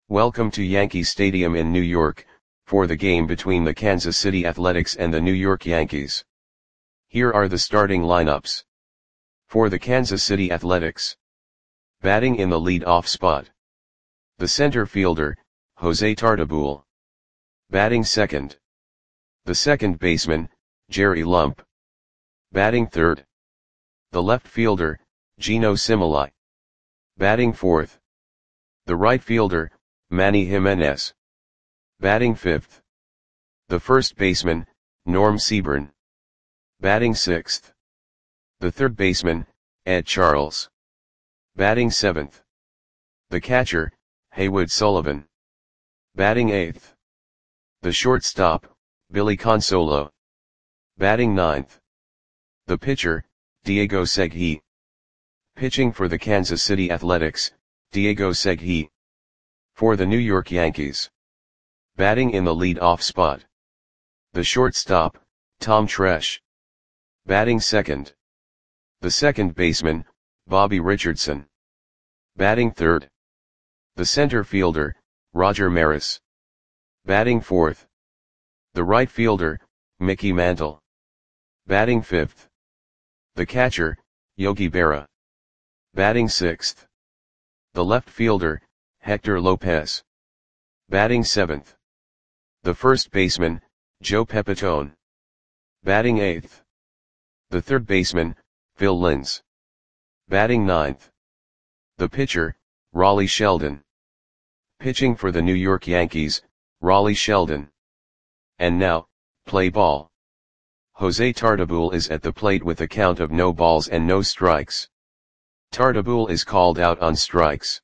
Welcome to Yankee Stadium in New York, for the game between the Kansas City Athletics and the New York Yankees. Here are the starting lineups. For the Kansas City Athletics. Batting in the lead-off spot. The center fielder, Jose Tartabull. Batting second. The second baseman, Jerry Lump. Batting third. The left fielder, Geno Similai. Batting fourth. The right fielder, Manny Jimenez. Batting fifth. The first baseman, Norm Seaburn. Batting sixth. The third baseman, Ed Charles. Batting seventh. The catcher, Haywood Sullivan. Batting eighth. The shortstop, Billy Consolo. Batting ninth. The pitcher, Diego Segui. Pitching for the Kansas City Athletics, Diego Segui. For the New York Yankees. Batting in the lead-off spot. The shortstop, Tom Tresh. Batting second. The second baseman, Bobby Richardson. Batting third. The center fielder, Roger Maris. Batting fourth. The right fielder, Mickey Mantle. Batting fifth. The catcher, Yogi Berra. Batting sixth. The left fielder, Hector Lopez. Batting seventh. The first baseman, Joe Pepitone. Batting eighth. The third baseman, Phil Linz. Batting ninth. The pitcher, Raleigh Sheldon. Pitching for the New York Yankees, Raleigh Sheldon. And now, play ball. Jose Tartabull is at the plate with a count of no balls and no strikes. Tartabull is called out on strikes.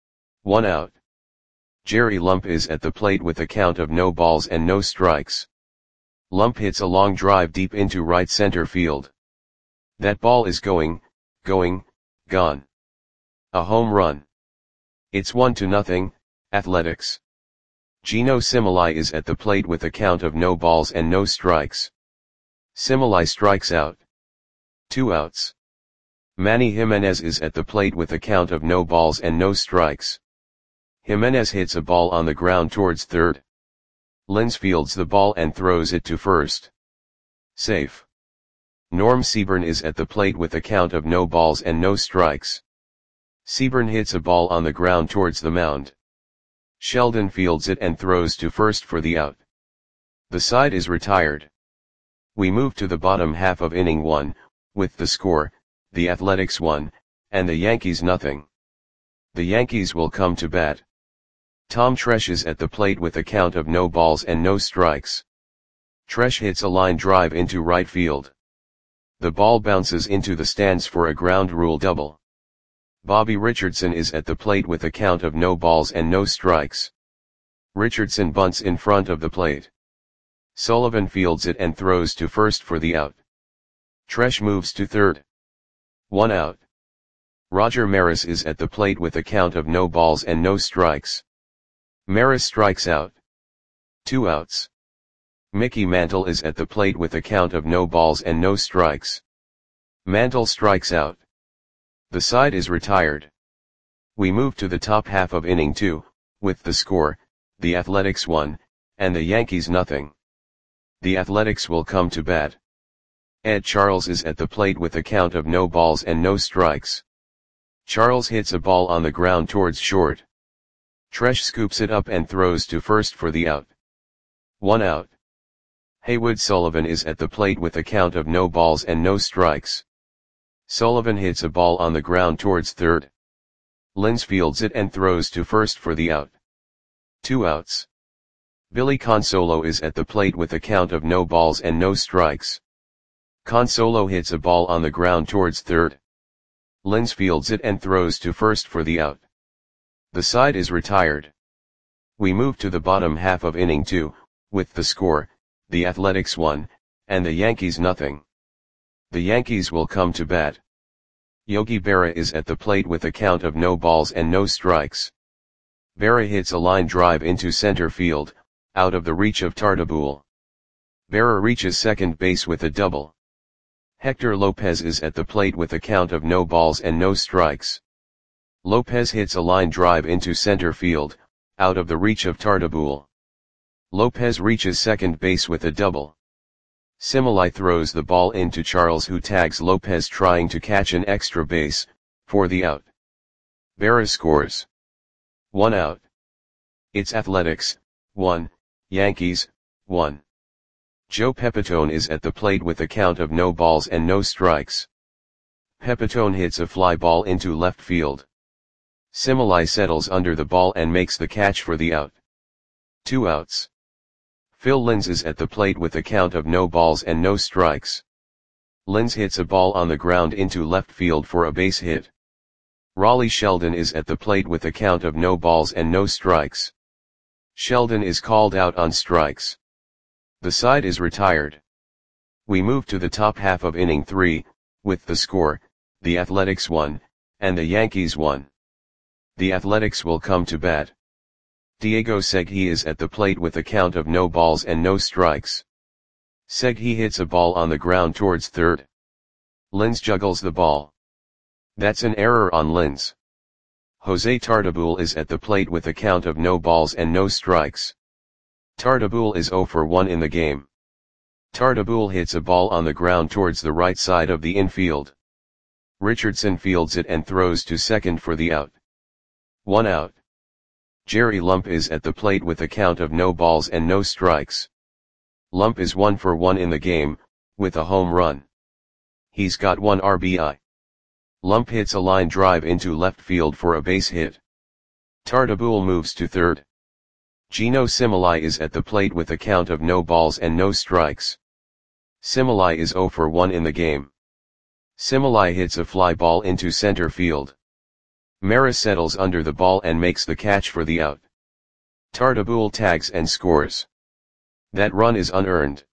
1 out. Jerry Lump is at the plate with a count of no balls and no strikes. Lump hits a long drive deep into right center field. That ball is gone. A home run. It's 1-0, Athletics. Geno Similai is at the plate with a count of no balls and no strikes. Similai strikes out. 2 outs. Manny Jimenez is at the plate with a count of no balls and no strikes. Jimenez hits a ball on the ground towards third. Linz fields the ball and throws it to first. Safe. Norm Seaburn is at the plate with a count of no balls and no strikes. Seaburn hits a ball on the ground towards the mound. Sheldon fields it and throws to first for the out. The side is retired. We move to the bottom half of inning 1, with the score, the Athletics 1, and the Yankees nothing. The Yankees will come to bat. Tom Tresh is at the plate with a count of no balls and no strikes. Tresh hits a line drive into right field. The ball bounces into the stands for a ground rule double. Bobby Richardson is at the plate with a count of no balls and no strikes. Richardson bunts in front of the plate. Sullivan fields it and throws to first for the out. Tresh moves to third. 1 out. Roger Maris is at the plate with a count of no balls and no strikes. Maris strikes out. 2 outs. Mickey Mantle is at the plate with a count of no balls and no strikes. Mantle strikes out. The side is retired. We move to the top half of inning 2, with the score, the Athletics 1, and the Yankees nothing. The Athletics will come to bat. Ed Charles is at the plate with a count of no balls and no strikes. Charles hits a ball on the ground towards short. Tresh scoops it up and throws to first for the out. 1 out. Haywood Sullivan is at the plate with a count of no balls and no strikes. Sullivan hits a ball on the ground towards third. Linz fields it and throws to first for the out. 2 outs. Billy Consolo is at the plate with a count of no balls and no strikes. Consolo hits a ball on the ground towards third. Linz fields it and throws to first for the out. The side is retired. We move to the bottom half of inning 2, with the score, the Athletics 1, and the Yankees nothing. The Yankees will come to bat. Yogi Berra is at the plate with a count of no balls and no strikes. Berra hits a line drive into center field, out of the reach of Tartabull. Berra reaches second base with a double. Hector Lopez is at the plate with a count of no balls and no strikes. Lopez hits a line drive into center field, out of the reach of Tartabull. Lopez reaches second base with a double. Similai throws the ball into Charles, who tags Lopez trying to catch an extra base, for the out. Berra scores. 1 out. It's Athletics, 1, Yankees, 1. Joe Pepitone is at the plate with a count of no balls and no strikes. Pepitone hits a fly ball into left field. Similai settles under the ball and makes the catch for the out. 2 outs. Phil Linz is at the plate with a count of no balls and no strikes. Linz hits a ball on the ground into left field for a base hit. Raleigh Sheldon is at the plate with a count of no balls and no strikes. Sheldon is called out on strikes. The side is retired. We move to the top half of inning 3, with the score, the Athletics 1, and the Yankees 1. The Athletics will come to bat. Diego Segui is at the plate with a count of no balls and no strikes. Segui hits a ball on the ground towards third. Linz juggles the ball. That's an error on Linz. Jose Tartabull is at the plate with a count of no balls and no strikes. Tartabull is 0 for 1 in the game. Tartabull hits a ball on the ground towards the right side of the infield. Richardson fields it and throws to second for the out. 1 out. Jerry Lump is at the plate with a count of no balls and no strikes. Lump is 1 for 1 in the game, with a home run. He's got 1 RBI. Lump hits a line drive into left field for a base hit. Tartabull moves to third. Gino Similai is at the plate with a count of no balls and no strikes. Similai is 0 for 1 in the game. Similai hits a fly ball into center field. Maris settles under the ball and makes the catch for the out. Tartabull tags and scores. That run is unearned.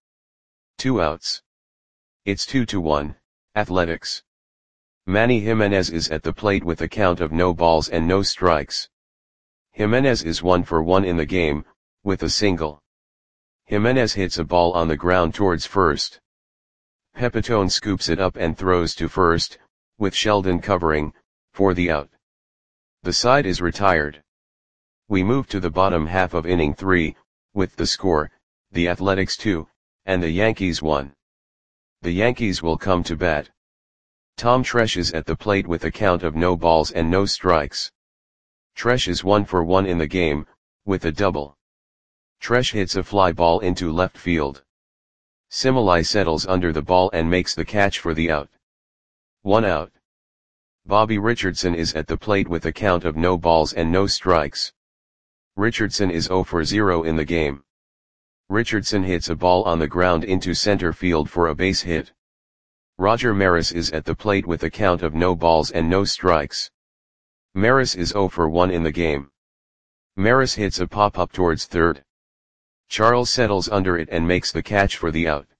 2 outs. It's 2-1, Athletics. Manny Jimenez is at the plate with a count of no balls and no strikes. Jimenez is 1 for 1 in the game, with a single. Jimenez hits a ball on the ground towards first. Pepitone scoops it up and throws to first, with Sheldon covering, for the out. The side is retired. We move to the bottom half of inning 3, with the score, the Athletics 2, and the Yankees 1. The Yankees will come to bat. Tom Tresh is at the plate with a count of no balls and no strikes. Tresh is 1 for 1 in the game, with a double. Tresh hits a fly ball into left field. Similai settles under the ball and makes the catch for the out. 1 out. Bobby Richardson is at the plate with a count of no balls and no strikes. Richardson is 0 for 0 in the game. Richardson hits a ball on the ground into center field for a base hit. Roger Maris is at the plate with a count of no balls and no strikes. Maris is 0 for 1 in the game. Maris hits a pop-up towards third. Charles settles under it and makes the catch for the out.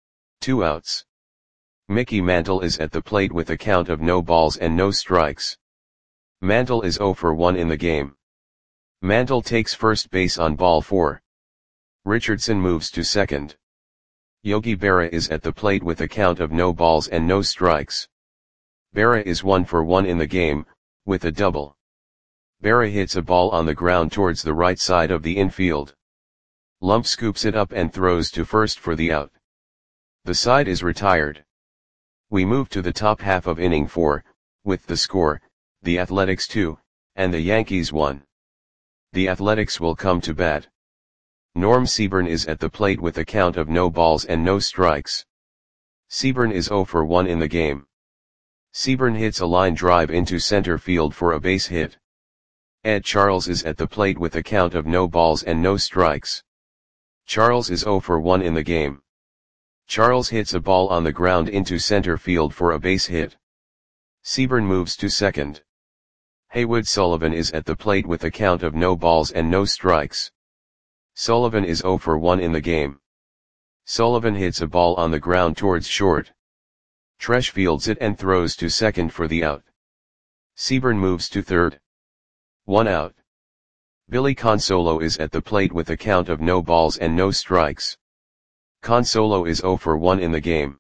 2 outs. Mickey Mantle is at the plate with a count of no balls and no strikes. Mantle is 0 for 1 in the game. Mantle takes first base on ball 4. Richardson moves to second. Yogi Berra is at the plate with a count of no balls and no strikes. Berra is 1 for 1 in the game, with a double. Berra hits a ball on the ground towards the right side of the infield. Lump scoops it up and throws to first for the out. The side is retired. We move to the top half of inning 4, with the score, the Athletics 2, and the Yankees 1. The Athletics will come to bat. Norm Seaburn is at the plate with a count of no balls and no strikes. Seaburn is 0 for 1 in the game. Seaburn hits a line drive into center field for a base hit. Ed Charles is at the plate with a count of no balls and no strikes. Charles is 0 for 1 in the game. Charles hits a ball on the ground into center field for a base hit. Seaburn moves to second. Haywood Sullivan is at the plate with a count of no balls and no strikes. Sullivan is 0 for 1 in the game. Sullivan hits a ball on the ground towards short. Tresh fields it and throws to second for the out. Seaburn moves to third. 1 out. Billy Consolo is at the plate with a count of no balls and no strikes. Consolo is 0 for 1 in the game.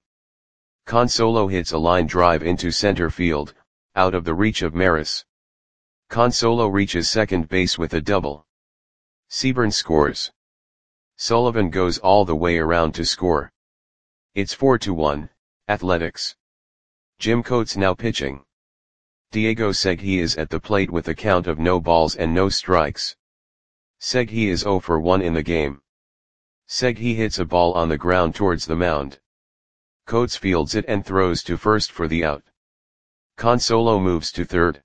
Consolo hits a line drive into center field, out of the reach of Maris. Consolo reaches second base with a double. Seaburn scores. Sullivan goes all the way around to score. It's 4-1, Athletics. Jim Coates now pitching. Diego Segui is at the plate with a count of no balls and no strikes. Segui is 0 for 1 in the game. Segui hits a ball on the ground towards the mound. Coates fields it and throws to first for the out. Consolo moves to third.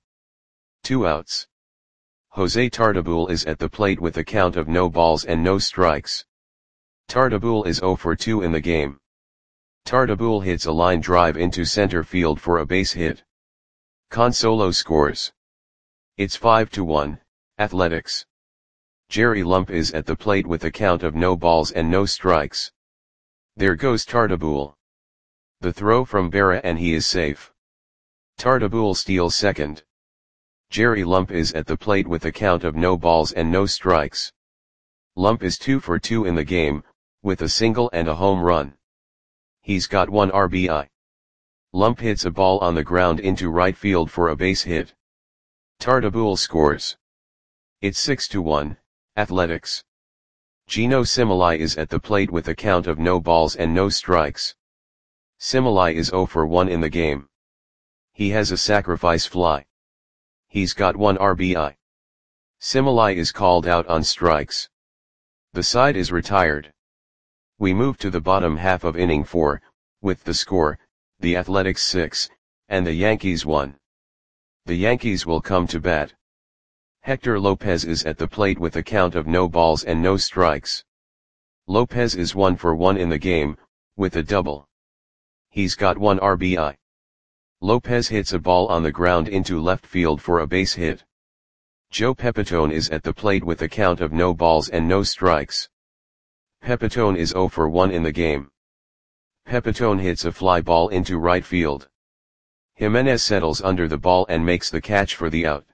2 outs. Jose Tartabull is at the plate with a count of no balls and no strikes. Tartabull is 0 for 2 in the game. Tartabull hits a line drive into center field for a base hit. Consolo scores. It's 5-1, Athletics. Jerry Lump is at the plate with a count of no balls and no strikes. There goes Tartabull. The throw from Berra and he is safe. Tartabull steals second. Jerry Lump is at the plate with a count of no balls and no strikes. Lump is 2 for 2 in the game, with a single and a home run. He's got 1 RBI. Lump hits a ball on the ground into right field for a base hit. Tartabull scores. It's 6-1, Athletics. Gino Cimoli is at the plate with a count of no balls and no strikes. Cimoli is 0 for 1 in the game. He has a sacrifice fly. He's got 1 RBI. Cimoli is called out on strikes. The side is retired. We move to the bottom half of inning 4, with the score, the Athletics 6, and the Yankees 1. The Yankees will come to bat. Hector Lopez is at the plate with a count of no balls and no strikes. Lopez is 1 for 1 in the game, with a double. He's got 1 RBI. Lopez hits a ball on the ground into left field for a base hit. Joe Pepitone is at the plate with a count of no balls and no strikes. Pepitone is 0 for 1 in the game. Pepitone hits a fly ball into right field. Jimenez settles under the ball and makes the catch for the out.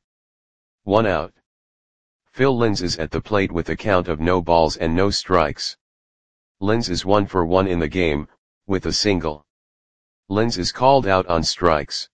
1 out. Phil Linz is at the plate with a count of no balls and no strikes. Linz is 1 for 1 in the game, with a single. Linz is called out on strikes.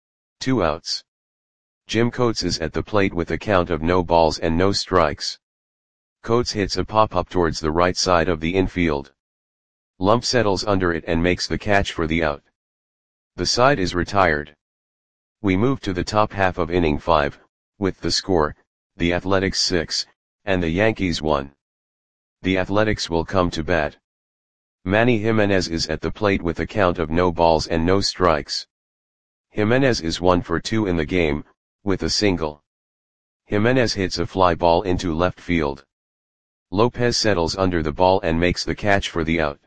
2 outs. Jim Coates is at the plate with a count of no balls and no strikes. Coates hits a pop-up towards the right side of the infield. Lump settles under it and makes the catch for the out. The side is retired. We move to the top half of inning 5, with the score, the Athletics 6, and the Yankees 1. The Athletics will come to bat. Manny Jimenez is at the plate with a count of no balls and no strikes. Jimenez is 1 for 2 in the game, with a single. Jimenez hits a fly ball into left field. Lopez settles under the ball and makes the catch for the out.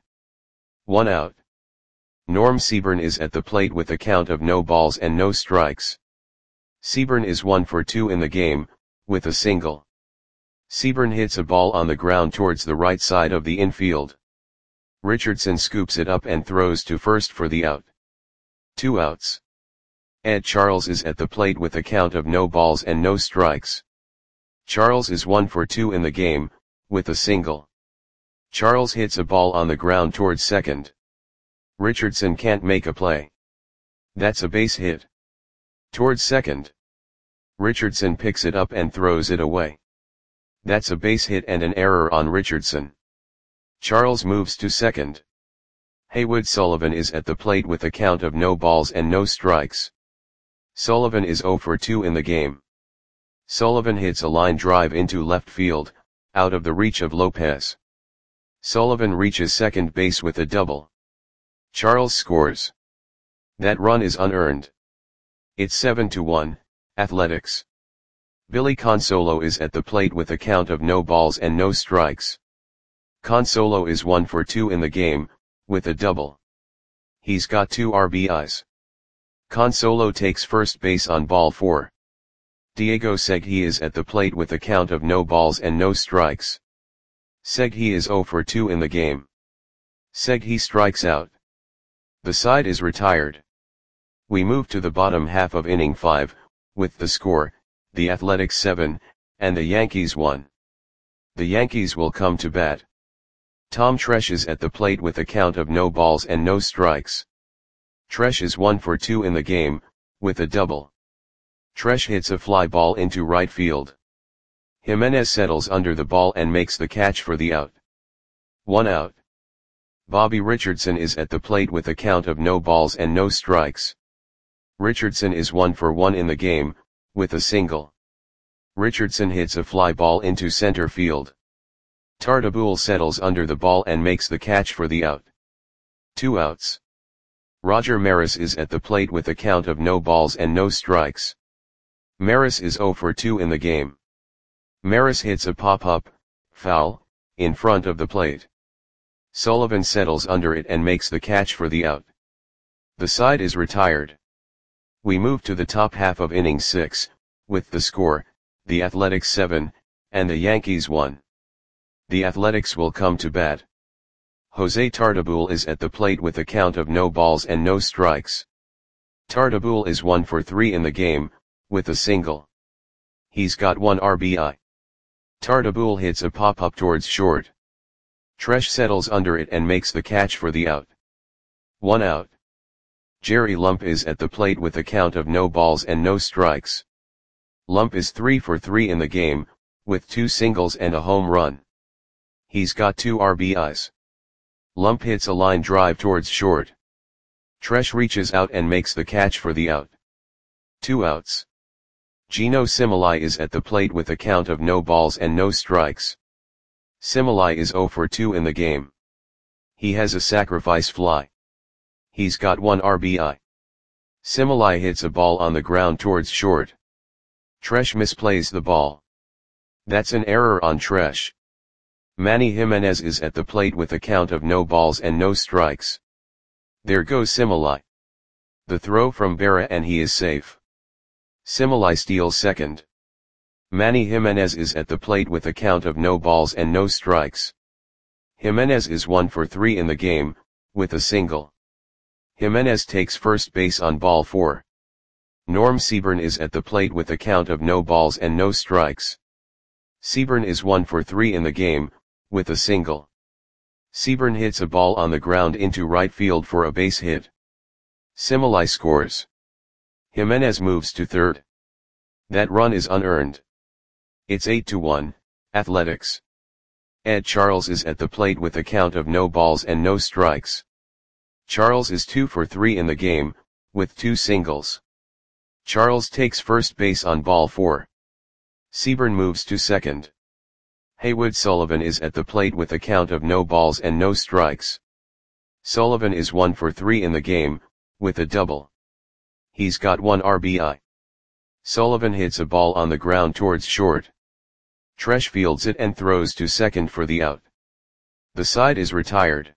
1 out. Norm Seaburn is at the plate with a count of no balls and no strikes. Seaburn is 1 for 2 in the game, with a single. Seaburn hits a ball on the ground towards the right side of the infield. Richardson scoops it up and throws to first for the out. 2 outs. Ed Charles is at the plate with a count of no balls and no strikes. Charles is 1 for 2 in the game, with a single. Charles hits a ball on the ground towards second. Richardson can't make a play. That's a base hit. Towards second. Richardson picks it up and throws it away. That's a base hit and an error on Richardson. Charles moves to second. Haywood Sullivan is at the plate with a count of no balls and no strikes. Sullivan is 0 for 2 in the game. Sullivan hits a line drive into left field, out of the reach of Lopez. Sullivan reaches second base with a double. Charles scores. That run is unearned. It's 7-1, Athletics. Billy Consolo is at the plate with a count of no balls and no strikes. Consolo is 1 for 2 in the game, with a double. He's got 2 RBIs. Consolo takes first base on ball 4. Diego Segui is at the plate with a count of no balls and no strikes. Segui is 0 for 2 in the game. Segui strikes out. The side is retired. We move to the bottom half of inning 5, with the score, the Athletics 7, and the Yankees 1. The Yankees will come to bat. Tom Tresh is at the plate with a count of no balls and no strikes. Tresh is 1 for 2 in the game, with a double. Tresh hits a fly ball into right field. Jimenez settles under the ball and makes the catch for the out. 1 out. Bobby Richardson is at the plate with a count of no balls and no strikes. Richardson is 1 for 1 in the game, with a single. Richardson hits a fly ball into center field. Tartabull settles under the ball and makes the catch for the out. 2 outs. Roger Maris is at the plate with a count of no balls and no strikes. Maris is 0 for 2 in the game. Maris hits a pop-up, foul, in front of the plate. Sullivan settles under it and makes the catch for the out. The side is retired. We move to the top half of inning 6, with the score, the Athletics 7, and the Yankees 1. The Athletics will come to bat. Jose Tartabull is at the plate with a count of no balls and no strikes. Tartabull is 1 for 3 in the game, with a single. He's got 1 RBI. Tartabull hits a pop-up towards short. Tresh settles under it and makes the catch for the out. 1 out. Jerry Lump is at the plate with a count of no balls and no strikes. Lump is 3 for 3 in the game, with 2 singles and a home run. He's got 2 RBIs. Lump hits a line drive towards short. Tresh reaches out and makes the catch for the out. 2 outs. Geno Similai is at the plate with a count of no balls and no strikes. Similai is 0 for 2 in the game. He has a sacrifice fly. He's got 1 RBI. Similai hits a ball on the ground towards short. Tresh misplays the ball. That's an error on Tresh. Manny Jimenez is at the plate with a count of no balls and no strikes. There goes Similai. The throw from Berra and he is safe. Similai steals second. Manny Jimenez is at the plate with a count of no balls and no strikes. Jimenez is 1 for 3 in the game, with a single. Jimenez takes first base on ball 4. Norm Seaburn is at the plate with a count of no balls and no strikes. Seaburn is 1 for 3 in the game, with a single. Seaburn hits a ball on the ground into right field for a base hit. Similai scores. Jimenez moves to third. That run is unearned. It's 8-1, Athletics. Ed Charles is at the plate with a count of no balls and no strikes. Charles is 2 for 3 in the game, with 2 singles. Charles takes first base on ball 4. Seaburn moves to second. Haywood Sullivan is at the plate with a count of no balls and no strikes. Sullivan is 1 for 3 in the game, with a double. He's got 1 RBI. Sullivan hits a ball on the ground towards short. Tresh fields it and throws to second for the out. The side is retired.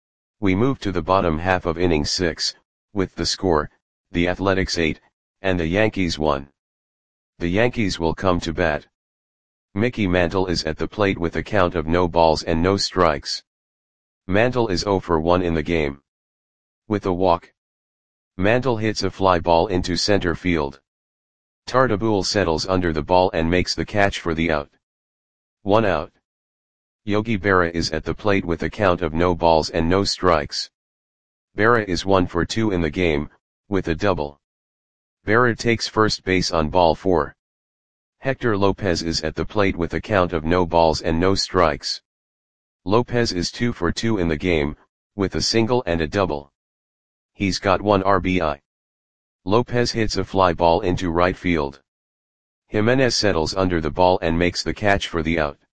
We move to the bottom half of inning 6, with the score, the Athletics 8, and the Yankees 1. The Yankees will come to bat. Mickey Mantle is at the plate with a count of no balls and no strikes. Mantle is 0 for 1 in the game. With a walk. Mantle hits a fly ball into center field. Tartabull settles under the ball and makes the catch for the out. 1 out. Yogi Berra is at the plate with a count of no balls and no strikes. Berra is 1 for 2 in the game, with a double. Berra takes first base on ball 4. Hector Lopez is at the plate with a count of no balls and no strikes. Lopez is 2 for 2 in the game, with a single and a double. He's got 1 RBI. Lopez hits a fly ball into right field. Jimenez settles under the ball and makes the catch for the out.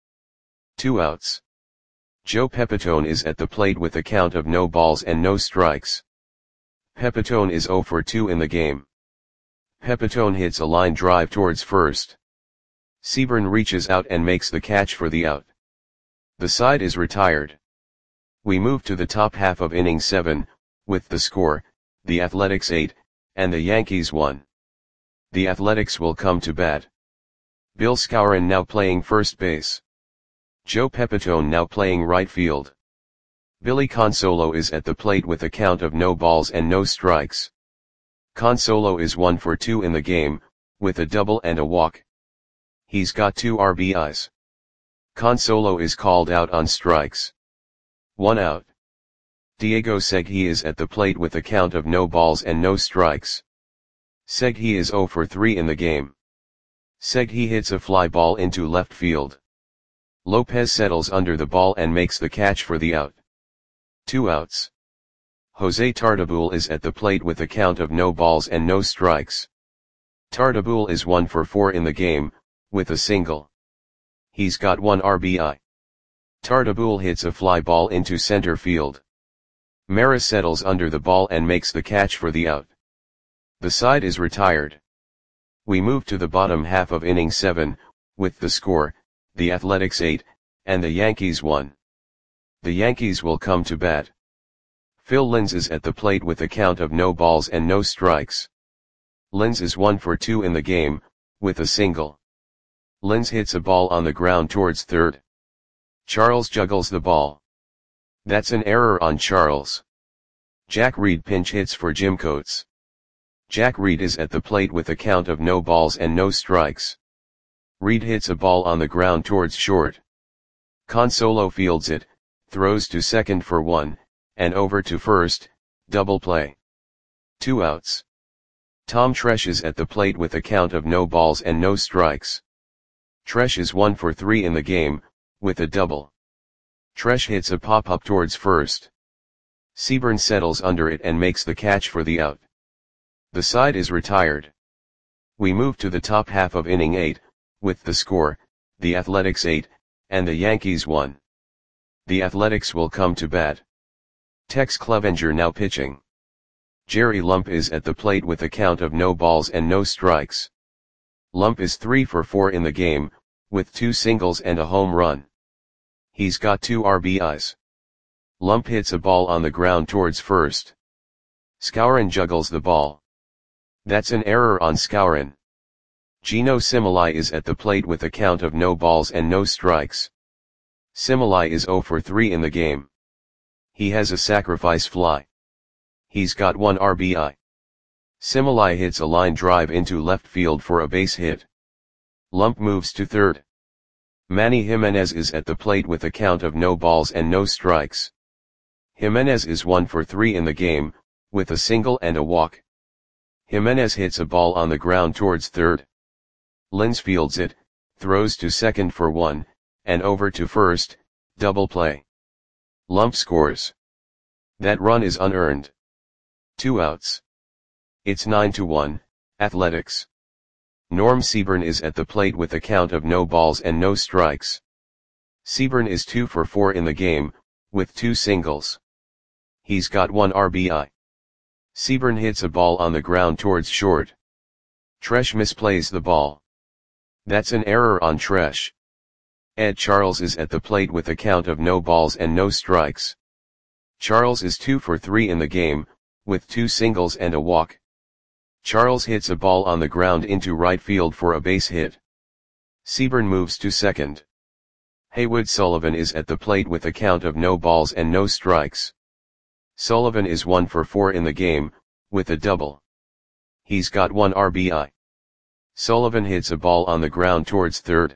2 outs. Joe Pepitone is at the plate with a count of no balls and no strikes. Pepitone is 0 for 2 in the game. Pepitone hits a line drive towards first. Seaburn reaches out and makes the catch for the out. The side is retired. We move to the top half of inning 7, with the score, the Athletics 8, and the Yankees 1. The Athletics will come to bat. Bill Skowron now playing first base. Joe Pepitone now playing right field. Billy Consolo is at the plate with a count of no balls and no strikes. Consolo is 1 for 2 in the game, with a double and a walk. He's got 2 RBIs. Consolo is called out on strikes. 1 out. Diego Segui is at the plate with a count of no balls and no strikes. Segui is 0 for 3 in the game. Segui hits a fly ball into left field. Lopez settles under the ball and makes the catch for the out. 2 outs. Jose Tartabull is at the plate with a count of no balls and no strikes. Tartabull is 1 for 4 in the game, with a single. He's got 1 RBI. Tartabull hits a fly ball into center field. Maris settles under the ball and makes the catch for the out. The side is retired. We move to the bottom half of inning 7, with the score, the Athletics 8, and the Yankees 1. The Yankees will come to bat. Phil Linz is at the plate with a count of no balls and no strikes. Linz is 1 for 2 in the game, with a single. Linz hits a ball on the ground towards third. Charles juggles the ball. That's an error on Charles. Jack Reed pinch hits for Jim Coates. Jack Reed is at the plate with a count of no balls and no strikes. Reed hits a ball on the ground towards short. Consolo fields it, throws to second for 1, and over to first, double play. 2 outs. Tom Tresh is at the plate with a count of no balls and no strikes. Tresh is 1 for 3 in the game, with a double. Tresh hits a pop-up towards first. Seaburn settles under it and makes the catch for the out. The side is retired. We move to the top half of inning 8, with the score, the Athletics 8, and the Yankees 1. The Athletics will come to bat. Tex Clevenger now pitching. Jerry Lump is at the plate with a count of no balls and no strikes. Lump is 3 for 4 in the game, with 2 singles and a home run. He's got 2 RBIs. Lump hits a ball on the ground towards first. Skowron juggles the ball. That's an error on Skowron. Gino Similai is at the plate with a count of no balls and no strikes. Similai is 0 for 3 in the game. He has a sacrifice fly. He's got 1 RBI. Similai hits a line drive into left field for a base hit. Lump moves to third. Manny Jimenez is at the plate with a count of no balls and no strikes. Jimenez is 1 for 3 in the game, with a single and a walk. Jimenez hits a ball on the ground towards third. Linz fields it, throws to second for 1, and over to first, double play. Lump scores. That run is unearned. 2 outs. It's 9-1, Athletics. Norm Seaburn is at the plate with a count of no balls and no strikes. Seaburn is 2 for 4 in the game, with 2 singles. He's got 1 RBI. Seaburn hits a ball on the ground towards short. Tresh misplays the ball. That's an error on Tresh. Ed Charles is at the plate with a count of no balls and no strikes. Charles is 2 for 3 in the game, with 2 singles and a walk. Charles hits a ball on the ground into right field for a base hit. Seaburn moves to second. Haywood Sullivan is at the plate with a count of no balls and no strikes. Sullivan is 1 for 4 in the game, with a double. He's got 1 RBI. Sullivan hits a ball on the ground towards third.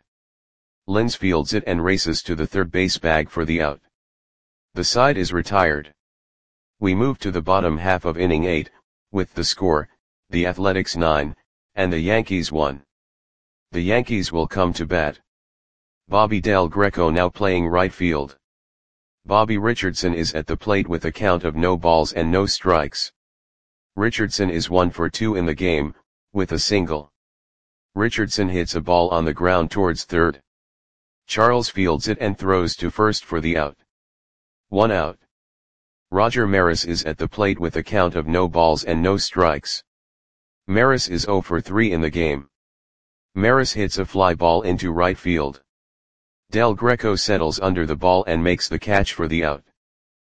Linz fields it and races to the third base bag for the out. The side is retired. We move to the bottom half of inning 8, with the score, the Athletics 9, and the Yankees 1. The Yankees will come to bat. Bobby Del Greco now playing right field. Bobby Richardson is at the plate with a count of no balls and no strikes. Richardson is 1 for 2 in the game, with a single. Richardson hits a ball on the ground towards third. Charles fields it and throws to first for the out. 1 out. Roger Maris is at the plate with a count of no balls and no strikes. Maris is 0 for 3 in the game. Maris hits a fly ball into right field. Del Greco settles under the ball and makes the catch for the out.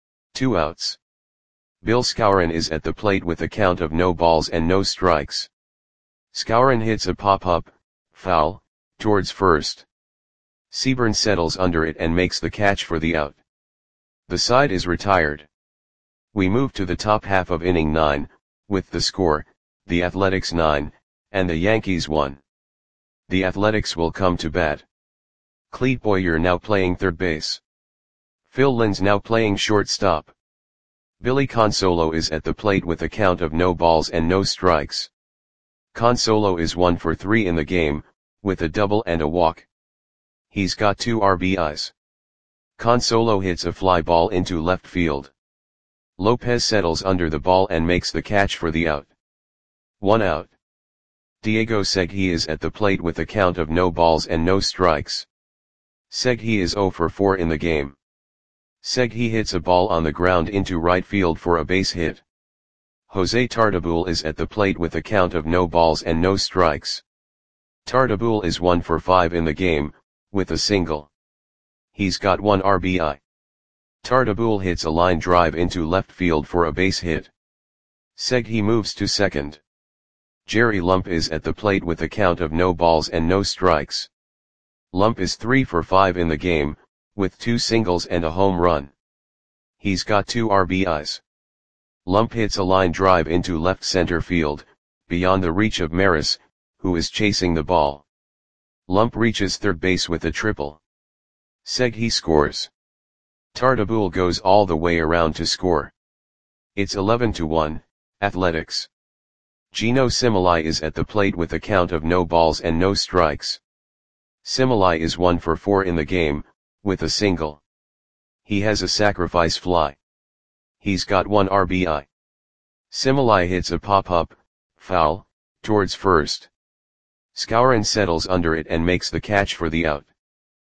2 outs. Bill Skowron is at the plate with a count of no balls and no strikes. Skowron hits a pop-up, foul, towards first. Seaburn settles under it and makes the catch for the out. The side is retired. We move to the top half of inning 9, with the score, the Athletics 9, and the Yankees 1. The Athletics will come to bat. Clete Boyer now playing third base. Phil Linz now playing shortstop. Billy Consolo is at the plate with a count of no balls and no strikes. Consolo is 1 for 3 in the game, with a double and a walk. He's got 2 RBIs. Consolo hits a fly ball into left field. Lopez settles under the ball and makes the catch for the out. 1 out. Diego Segui is at the plate with a count of no balls and no strikes. Segui is 0 for 4 in the game. Segui hits a ball on the ground into right field for a base hit. Jose Tartabull is at the plate with a count of no balls and no strikes. Tartabull is 1 for 5 in the game, with a single. He's got 1 RBI. Tartabull hits a line drive into left field for a base hit. Segui moves to second. Jerry Lump is at the plate with a count of no balls and no strikes. Lump is 3 for 5 in the game, with 2 singles and a home run. He's got 2 RBIs. Lump hits a line drive into left center field, beyond the reach of Maris, who is chasing the ball. Lump reaches third base with a triple. Segui scores. Tartabull goes all the way around to score. It's 11-1, Athletics. Gino Similai is at the plate with a count of no balls and no strikes. Similai is 1 for 4 in the game, with a single. He has a sacrifice fly. He's got 1 RBI. Similai hits a pop-up, foul, towards first. Skowron settles under it and makes the catch for the out.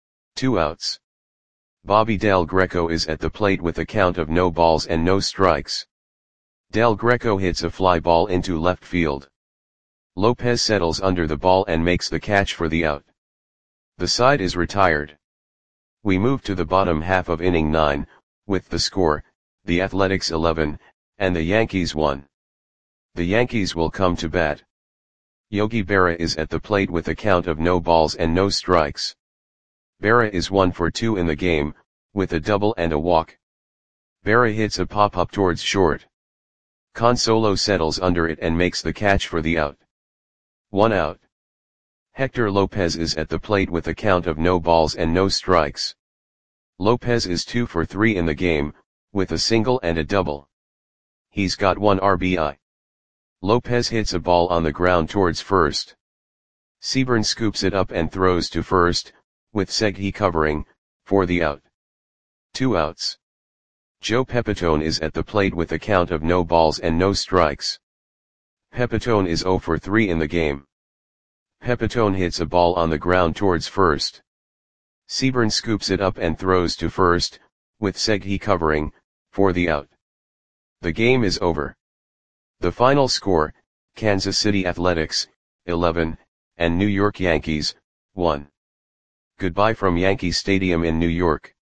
2 outs. Bobby Del Greco is at the plate with a count of no balls and no strikes. Del Greco hits a fly ball into left field. Lopez settles under the ball and makes the catch for the out. The side is retired. We move to the bottom half of inning 9, with the score, the Athletics 11, and the Yankees 1. The Yankees will come to bat. Yogi Berra is at the plate with a count of no balls and no strikes. Berra is 1 for 2 in the game, with a double and a walk. Berra hits a pop-up towards short. Consolo settles under it and makes the catch for the out. 1 out. Hector Lopez is at the plate with a count of no balls and no strikes. Lopez is 2 for 3 in the game, with a single and a double. He's got 1 RBI. Lopez hits a ball on the ground towards first. Seaburn scoops it up and throws to first, with Segui covering, for the out. 2 outs. Joe Pepitone is at the plate with a count of no balls and no strikes. Pepitone is 0 for 3 in the game. Pepitone hits a ball on the ground towards first. Seaburn scoops it up and throws to first, with Segui covering, for the out. The game is over. The final score, Kansas City Athletics, 11, and New York Yankees, 1. Goodbye from Yankee Stadium in New York.